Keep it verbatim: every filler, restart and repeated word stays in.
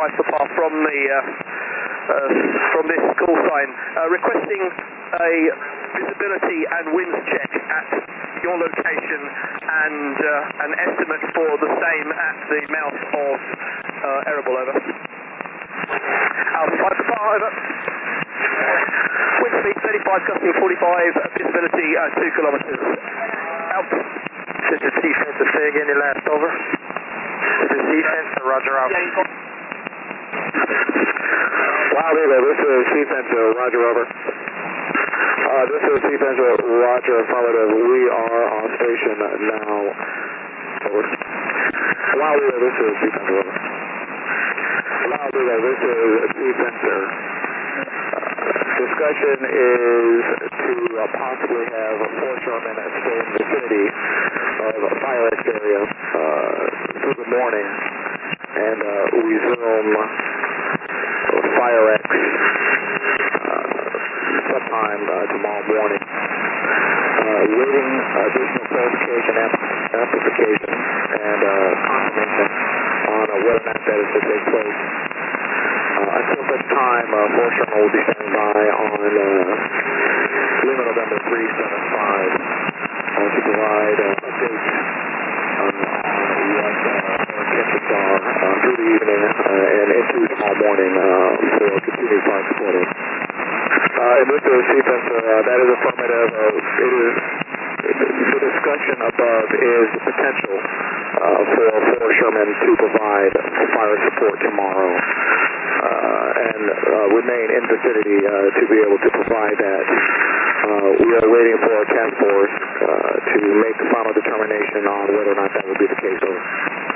five Papa from the uh, uh, from this call sign, uh, requesting a visibility and winds check at your location and uh, an estimate for the same at the mouth of uh, Erebor, over. Alpha five Papa, over. Wind speed thirty-five, gusting forty-five, visibility uh, two kilometres. Out. This is defense to say again your last over. This is defense to Roger out. Wow, Eagle, this is defense to Roger over. Uh, this is defense to Roger affirmative. We are on station now. Over. Wow, Eagle, this is defense over. Wow, Eagle, this is defense. Discussion is to uh, possibly have Foreshorman stay in the vicinity of a fire X area uh, through the morning and uh, resume fire X uh, sometime uh, tomorrow morning. Uh, waiting additional clarification, amp- amplification, and uh, confirmation on uh, whether or not that is to take place. Uh, until such time, uh, Foreshorman will be standing by on uh, Lima November three seven five uh, to provide uh, updates uh, on what uh, intentions are uh, through the evening uh, and into tomorrow morning uh, for continued fire supporting. Uh, and with the defense, uh, that is affirmative. Uh, it is, the discussion above is the potential uh, for Foreshorman to provide fire support tomorrow. Uh, and uh, remain in vicinity uh, to be able to provide that. Uh, we are waiting for a task force uh, to make the final determination on whether or not that will be the case. Over.